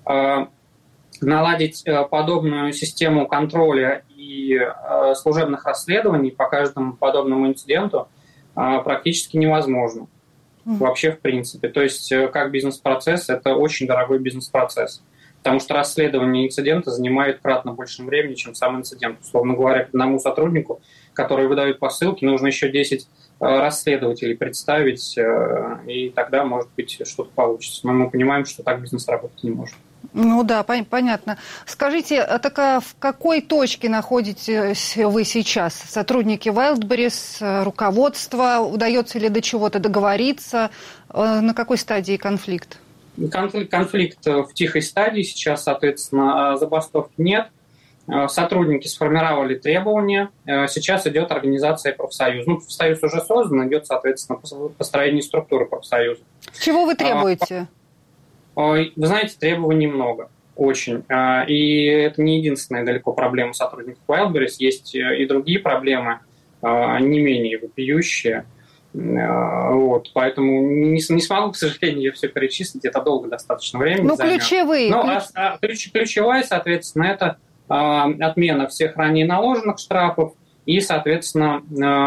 Наладить подобную систему контроля и служебных расследований по каждому подобному инциденту практически невозможно. Вообще, в принципе. То есть, как бизнес-процесс, это очень дорогой бизнес-процесс. Потому что расследование инцидента занимает кратно больше времени, чем сам инцидент. Условно говоря, к одному сотруднику, который выдает посылки, нужно еще 10 расследователей представить, и тогда, может быть, что-то получится. Но мы понимаем, что так бизнес работать не может. Ну да, понятно. Скажите, так в какой точке находитесь вы сейчас? Сотрудники Wildberries, руководство, удается ли до чего-то договориться? На какой стадии конфликт? Конфликт в тихой стадии сейчас, соответственно, забастовки нет. Сотрудники сформировали требования. Сейчас идет организация профсоюза. Ну, профсоюз уже создан, идет, соответственно, построение структуры профсоюза. Чего вы требуете? Вы знаете, требований много, очень. И это не единственная далеко проблема сотрудников Wildberries. Есть и другие проблемы, не менее вопиющие. Вот, поэтому не смогу, к сожалению, все перечислить. Это долго достаточно времени займет. Ключевые. Ключевая, соответственно, это отмена всех ранее наложенных штрафов и, соответственно,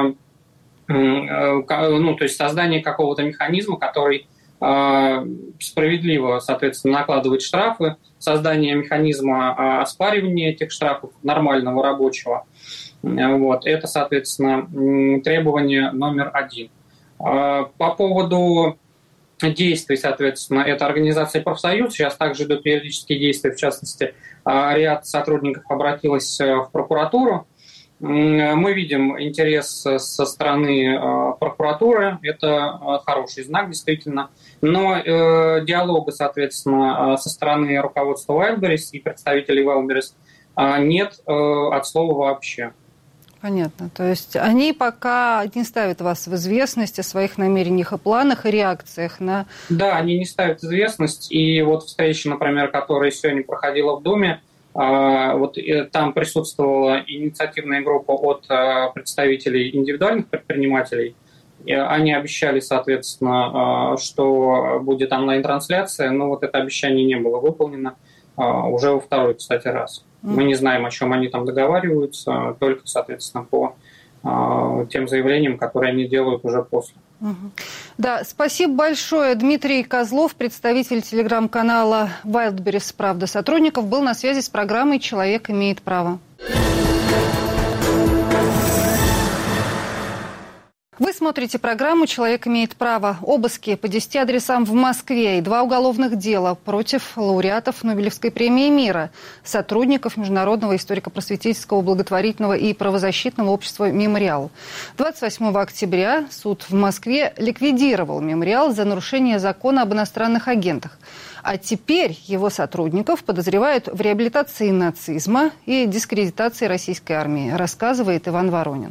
то есть создание какого-то механизма, который справедливо, соответственно, накладывать штрафы, создание механизма оспаривания этих штрафов нормального рабочего. Вот. Это, соответственно, требование номер 1. По поводу действий, соответственно, это организация профсоюз. Сейчас также идут юридические действия, в частности, ряд сотрудников обратилась в прокуратуру. Мы видим интерес со стороны прокуратуры, это хороший знак, действительно. Но диалога, соответственно, со стороны руководства Wildberries и представителей Wildberries нет от слова вообще. Понятно. То есть они пока не ставят вас в известность о своих намерениях и планах, и реакциях на... Да, они не ставят в известность. И вот встреча, например, которая сегодня проходила в Думе, вот там присутствовала инициативная группа от представителей индивидуальных предпринимателей. Они обещали, соответственно, что будет онлайн-трансляция, но вот это обещание не было выполнено уже во второй, кстати, раз. Мы не знаем, о чем они там договариваются, только, соответственно, по тем заявлениям, которые они делают уже после. Да, спасибо большое. Дмитрий Козлов, представитель телеграм-канала Wildberries «Правда сотрудников», был на связи с программой «Человек имеет право». Вы смотрите смотрите программу «Человек имеет право». Обыски по 10 адресам в Москве и 2 уголовных дела против лауреатов Нобелевской премии мира, сотрудников Международного историко-просветительского, благотворительного и правозащитного общества «Мемориал». 28 октября суд в Москве ликвидировал «Мемориал» за нарушение закона об иностранных агентах. А теперь его сотрудников подозревают в реабилитации нацизма и дискредитации российской армии, рассказывает Иван Воронин.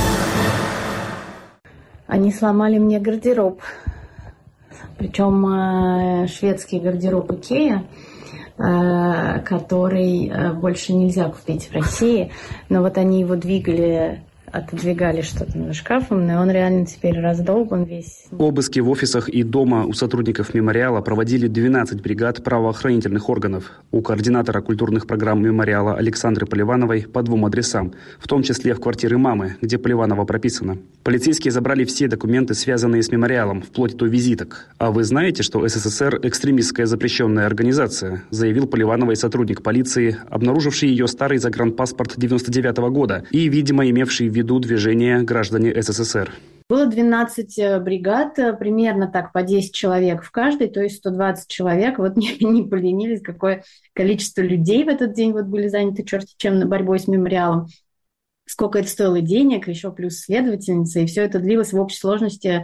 Они сломали мне гардероб, причем шведский гардероб Икея, который больше нельзя купить в России, но вот они его отодвигали что-то над шкафом, и он реально теперь раздолбан весь. Обыски в офисах и дома у сотрудников «Мемориала» проводили 12 бригад правоохранительных органов. У координатора культурных программ «Мемориала» Александры Поливановой по 2 адресам, в том числе в квартире мамы, где Поливанова прописана. Полицейские забрали все документы, связанные с «Мемориалом», вплоть до визиток. «А вы знаете, что СССР – экстремистская запрещенная организация?» – заявил Поливановой сотрудник полиции, обнаруживший ее старый загранпаспорт 1999 года и, видимо, имевший в виду движение «Граждане СССР». Было 12 бригад, примерно так по 10 человек в каждой, то есть 120 человек. Вот не поленились, какое количество людей в этот день были заняты черти чем борьбой с «Мемориалом». Сколько это стоило денег, еще плюс следовательница. И все это длилось в общей сложности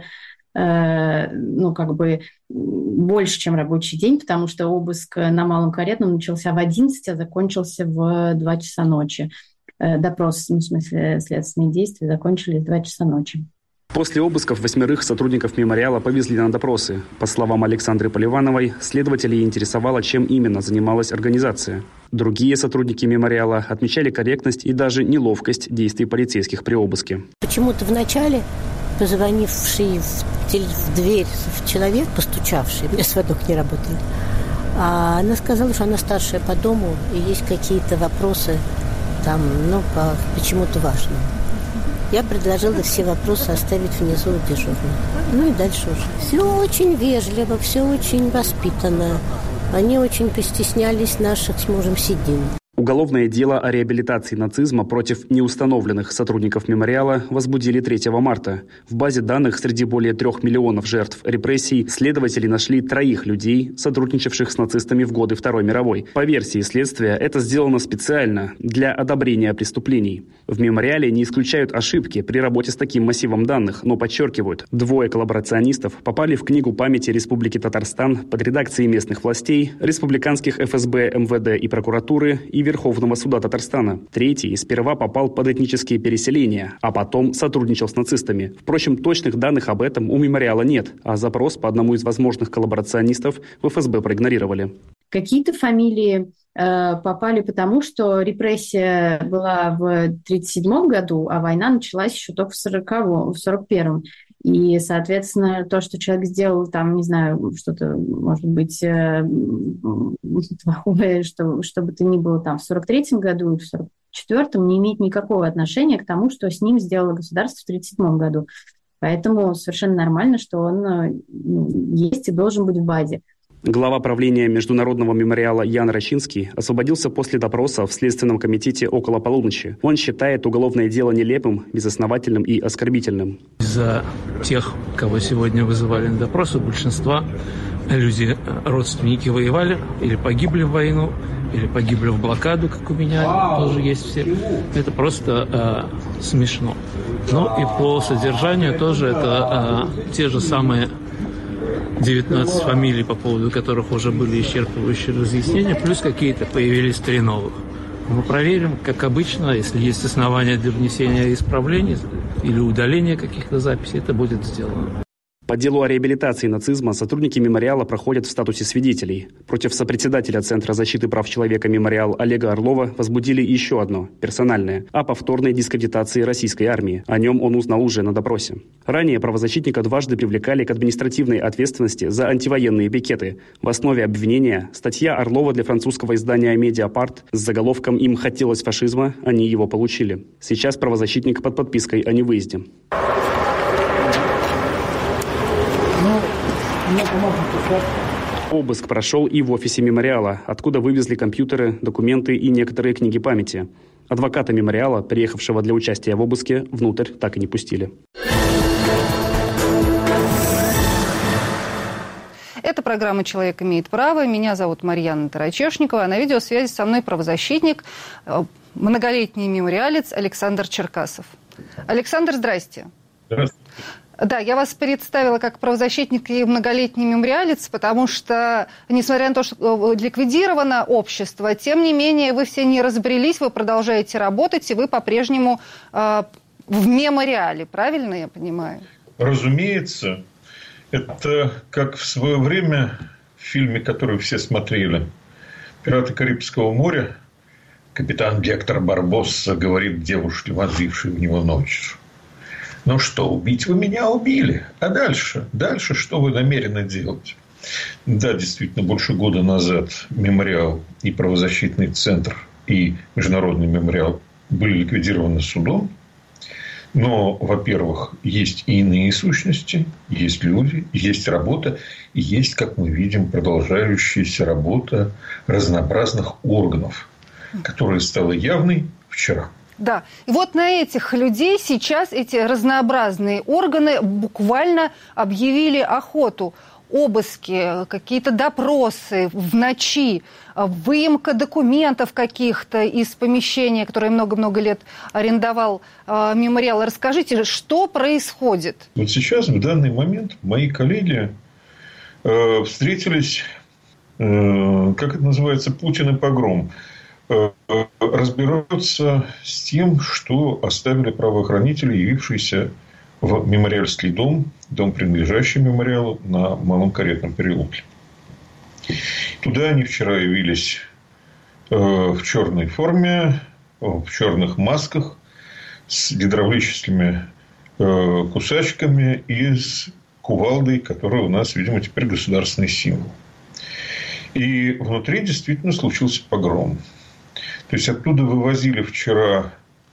больше, чем рабочий день, потому что обыск на Малом Каретном начался в 11, а закончился в 2 часа ночи. Допрос, в смысле следственные действия, закончились в 2 часа ночи. После обысков 8 сотрудников «Мемориала» повезли на допросы. По словам Александры Поливановой, следователей интересовало, чем именно занималась организация. Другие сотрудники «Мемориала» отмечали корректность и даже неловкость действий полицейских при обыске. Почему-то вначале позвонивший в дверь человек, постучавший, у меня звонок не работает, она сказала, что она старшая по дому и есть какие-то вопросы по почему-то важному. Я предложила все вопросы оставить внизу у дежурного. И дальше уже. Все очень вежливо, все очень воспитанно. Они очень постеснялись наших с мужем сидений. Уголовное дело о реабилитации нацизма против неустановленных сотрудников «Мемориала» возбудили 3 марта. В базе данных среди более 3 миллионов жертв репрессий следователи нашли 3 людей, сотрудничавших с нацистами в годы Второй мировой. По версии следствия, это сделано специально для одобрения преступлений. В «Мемориале» не исключают ошибки при работе с таким массивом данных, но подчеркивают, 2 коллаборационистов попали в Книгу памяти Республики Татарстан под редакцией местных властей, республиканских ФСБ, МВД и прокуратуры и Верховного суда Татарстана. 3 сперва попал под этнические переселения, а потом сотрудничал с нацистами. Впрочем, точных данных об этом у «Мемориала» нет, а запрос по одному из возможных коллаборационистов в ФСБ проигнорировали. Какие-то фамилии попали потому, что репрессия была в 1937 году, а война началась еще только в 1941. И, соответственно, то, что человек сделал, что-то, может быть, плохое, что бы то ни было в 1943 году и в 1944, не имеет никакого отношения к тому, что с ним сделало государство в 1937 году. Поэтому совершенно нормально, что он есть и должен быть в базе. Глава правления Международного мемориала Ян Рачинский освободился после допроса в Следственном комитете около полуночи. Он считает уголовное дело нелепым, безосновательным и оскорбительным. Из-за тех, кого сегодня вызывали на допрос, у большинства люди, родственники воевали или погибли в войну, или погибли в блокаду, как у меня тоже есть все. Это просто смешно. И по содержанию тоже это те же самые 19 фамилий, по поводу которых уже были исчерпывающие разъяснения, плюс какие-то появились 3 новых. Мы проверим, как обычно, если есть основания для внесения исправлений или удаления каких-то записей, это будет сделано. По делу о реабилитации нацизма сотрудники «Мемориала» проходят в статусе свидетелей. Против сопредседателя Центра защиты прав человека «Мемориал» Олега Орлова возбудили еще одно, персональное, о повторной дискредитации российской армии. О нем он узнал уже на допросе. Ранее правозащитника дважды привлекали к административной ответственности за антивоенные пикеты. В основе обвинения статья Орлова для французского издания «Медиапарт» с заголовком «Им хотелось фашизма, они его получили». Сейчас правозащитник под подпиской о невыезде. Обыск прошел и в офисе «Мемориала», откуда вывезли компьютеры, документы и некоторые книги памяти. Адвоката «Мемориала», приехавшего для участия в обыске, внутрь так и не пустили. Это программа «Человек имеет право». Меня зовут Марьяна Тарачешникова. А на видеосвязи со мной правозащитник, многолетний мемориалец Александр Черкасов. Александр, здрасте. Здравствуйте. Да, я вас представила как правозащитник и многолетний мемориалец, потому что, несмотря на то, что ликвидировано общество, тем не менее вы все не разбрелись, вы продолжаете работать, и вы по-прежнему в мемориале, правильно я понимаю? Разумеется. Это как в свое время в фильме, который все смотрели, «Пираты Карибского моря», капитан Гектор Барбосса говорит девушке, возившей в него ночью: «Ну что, убить вы меня убили. А дальше? Дальше что вы намерены делать?» Да, действительно, больше года назад мемориал и правозащитный центр, и международный мемориал были ликвидированы судом. Но, во-первых, есть и иные сущности, есть люди, есть работа, и есть, как мы видим, продолжающаяся работа разнообразных органов, которая стала явной вчера. Да, и вот на этих людей сейчас эти разнообразные органы буквально объявили охоту. Обыски, какие-то допросы в ночи, выемка документов каких-то из помещения, которое много-много лет арендовал мемориал. Расскажите, что происходит? Вот сейчас, в данный момент, мои коллеги встретились, как это называется, Путин и погром. Разбираются с тем, что оставили правоохранители, явившиеся в мемориальский дом, дом, принадлежащий мемориалу, на Малом Каретном переулке. Туда они вчера явились в черной форме, в черных масках, с гидравлическими кусачками и с кувалдой, которая у нас, видимо, теперь государственный символ. И внутри действительно случился погром. То есть, оттуда вывозили вчера,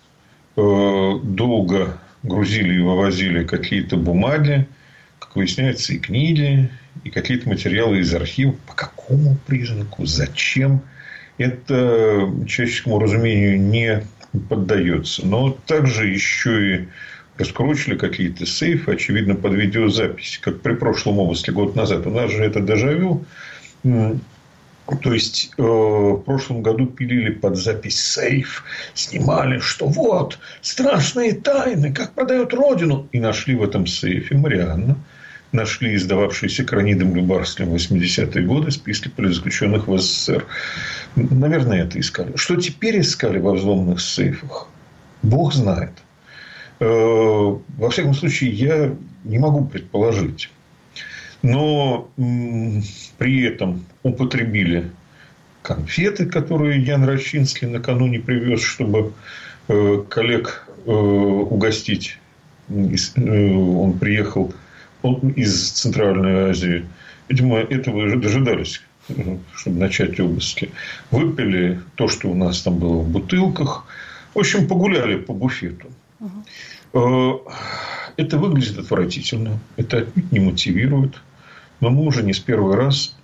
долго грузили и вывозили какие-то бумаги, как выясняется, и книги, и какие-то материалы из архива. По какому признаку, зачем, это человеческому разумению не поддается. Но также еще и раскручивали какие-то сейфы, очевидно, под видеозапись, как при прошлом обыске год назад. У нас же это дежавю. То есть, в прошлом году пилили под запись сейф, снимали, что вот, страшные тайны, как продают родину. И нашли в этом сейфе, Марианна, нашли издававшиеся Кранидом Любарским в 80-е годы списки политзаключенных в СССР. Наверное, это искали. Что теперь искали во взломанных сейфах? Бог знает. Во всяком случае, я не могу предположить. Но при этом употребили конфеты, которые Ян Рачинский накануне привез, чтобы коллег угостить. Он приехал из Центральной Азии. Видимо, этого же дожидались, чтобы начать обыски. Выпили то, что у нас там было в бутылках. В общем, погуляли по буфету. Это выглядит отвратительно. Это отнюдь не мотивирует. Но мы уже не в первый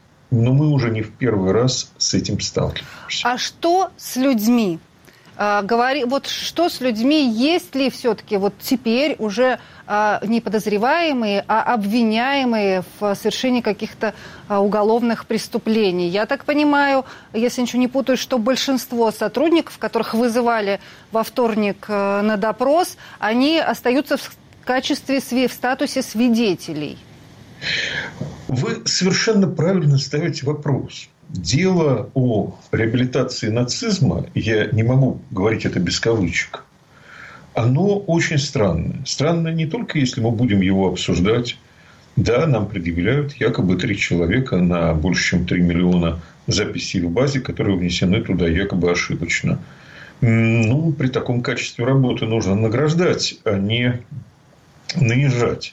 раз с этим сталкиваемся. А что с людьми? Вот что с людьми? Есть ли все-таки вот теперь уже не подозреваемые, а обвиняемые в совершении каких-то уголовных преступлений? Я так понимаю, если ничего не путаю, что большинство сотрудников, которых вызывали во вторник на допрос, они остаются в статусе свидетелей. Вы совершенно правильно ставите вопрос. Дело о реабилитации нацизма, я не могу говорить это без кавычек, оно очень странное. Странное не только, если мы будем его обсуждать. Да, нам предъявляют якобы 3 человека на больше, чем 3 миллиона записей в базе, которые внесены туда якобы ошибочно. Ну, при таком качестве работы нужно награждать, а не наезжать.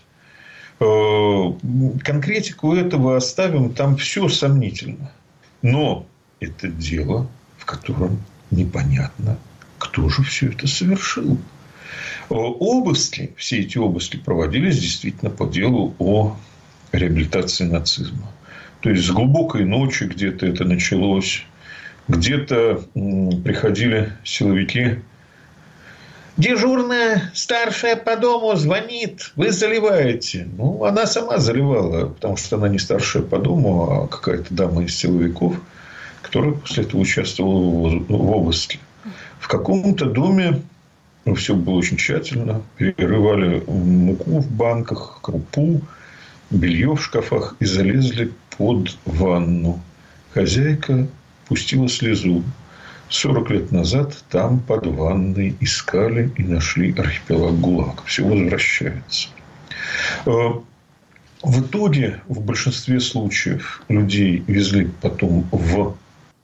Конкретику этого оставим, там все сомнительно. Но это дело, в котором непонятно, кто же все это совершил. Обыски, все эти обыски проводились действительно по делу о реабилитации нацизма. То есть, с глубокой ночи где-то это началось. Где-то приходили силовики Дежурная старшая по дому звонит, вы заливаете. Ну, она сама заливала, потому что она не старшая по дому, а какая-то дама из силовиков, которая после этого участвовала в обыске. В каком-то доме все было очень тщательно. Перерывали муку в банках, крупу, белье в шкафах и залезли под ванну. Хозяйка пустила слезу. 40 лет назад там под ванной искали и нашли архипелаг ГУЛАГ. Все возвращается. В итоге, в большинстве случаев людей везли потом в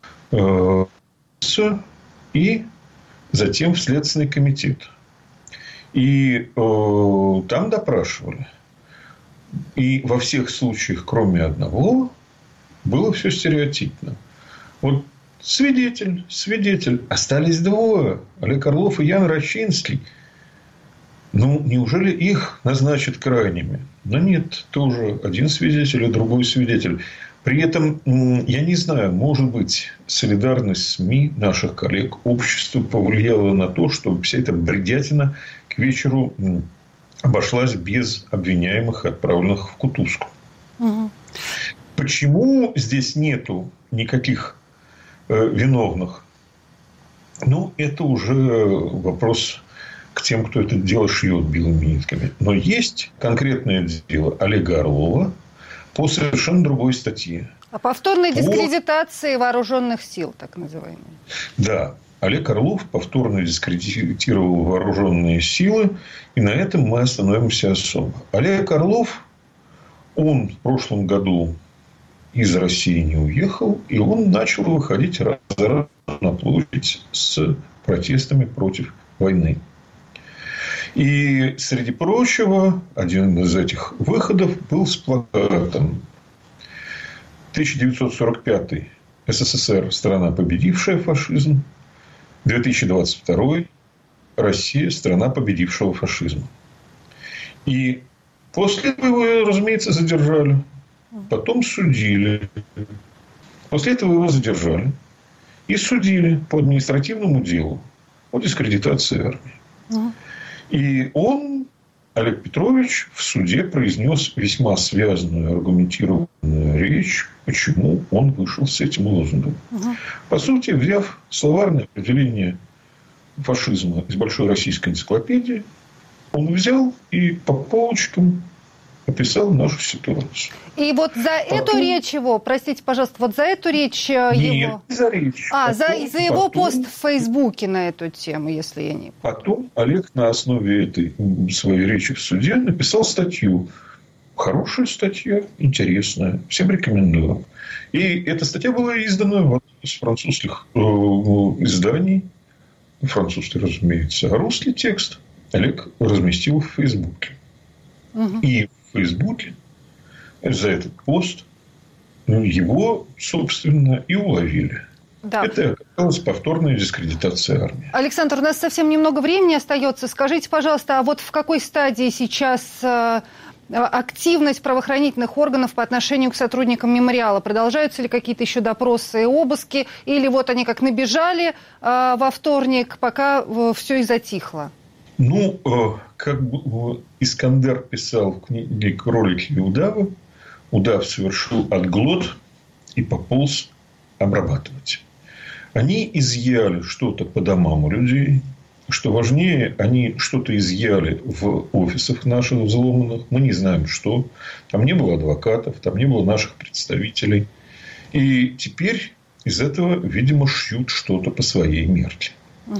и затем в Следственный комитет. И там допрашивали. И во всех случаях, кроме одного, было все стереотипно. Вот свидетель. Остались двое. Олег Орлов и Ян Рачинский. Ну, неужели их назначат крайними? Но нет, тоже один свидетель и другой свидетель. При этом, я не знаю, может быть, солидарность СМИ, наших коллег, общества повлияла на то, что вся эта бредятина к вечеру обошлась без обвиняемых, отправленных в кутузку. Угу. Почему здесь нету никаких виновных? Ну, это уже вопрос к тем, кто это дело шьет белыми нитками. Но есть конкретное дело Олега Орлова по совершенно другой статье. О повторной дискредитации вооруженных сил, так называемой. Да. Олег Орлов повторно дискредитировал вооруженные силы. И на этом мы остановимся особо. Олег Орлов, он в прошлом году из России не уехал. И он начал выходить раз за разом на площадь с протестами против войны. И, среди прочего, один из этих выходов был с плакатом: 1945 СССР – страна, победившая фашизм. 2022 Россия – страна, победившего фашизм. И после этого его, разумеется, задержали. Потом судили. После этого его задержали. И судили по административному делу о дискредитации армии. И он, Олег Петрович, в суде произнес весьма связанную, аргументированную речь, почему он вышел с этим лозунгом. По сути, взяв словарное определение фашизма из Большой российской энциклопедии, он взял и по полочкам описал нашу ситуацию. И вот за эту речь его, простите, пожалуйста, вот за эту речь его... Нет, за речь. За его пост в Фейсбуке на эту тему, если я не... Потом Олег на основе этой своей речи в суде написал статью. Хорошая статья, интересная. Всем рекомендую. И эта статья была издана в одном из французских изданий. Французский, разумеется. А русский текст Олег разместил в Фейсбуке. И в Фейсбуке за этот пост его, собственно, и уловили. Да. Это оказалась повторная дискредитация армии. Александр, у нас совсем немного времени остается. Скажите, пожалуйста, а вот в какой стадии сейчас активность правоохранительных органов по отношению к сотрудникам мемориала? Продолжаются ли какие-то еще допросы и обыски? Или вот они как набежали во вторник, пока все и затихло? Ну, как бы Искандер писал в книге «Кролики и удавы», удав совершил отглот и пополз обрабатывать. Они изъяли что-то по домам у людей. Что важнее, они что-то изъяли в офисах наших взломанных. Мы не знаем, что. Там не было адвокатов, там не было наших представителей. И теперь из этого, видимо, шьют что-то по своей мерке.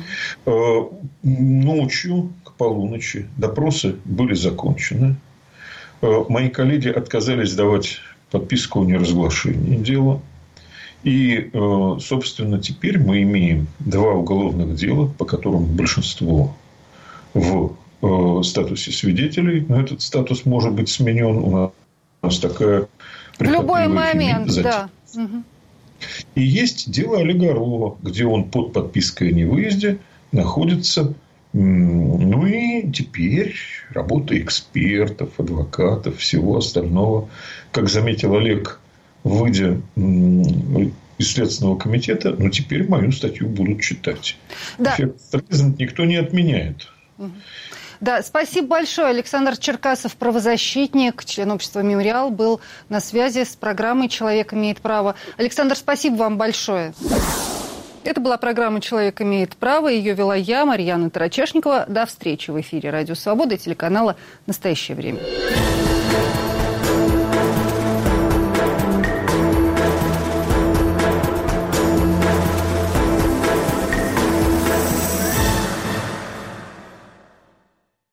Ночью, к полуночи, допросы были закончены. Мои коллеги отказались давать подписку о неразглашении дела. И, собственно, теперь мы имеем 2 уголовных дела, по которым большинство в статусе свидетелей. Но этот статус может быть сменен. У нас такая... В любой момент, да. И есть дело Олега Орлова, где он под подпиской о невыезде находится. Ну, и теперь работа экспертов, адвокатов, всего остального. Как заметил Олег, выйдя из Следственного комитета, но теперь мою статью будут читать. Да. Эффект никто не отменяет. Да, спасибо большое. Александр Черкасов, правозащитник, член общества «Мемориал», был на связи с программой «Человек имеет право». Александр, спасибо вам большое. Это была программа «Человек имеет право». Ее вела я, Марьяна Тарачешникова. До встречи в эфире «Радио Свобода» и телеканала «Настоящее время».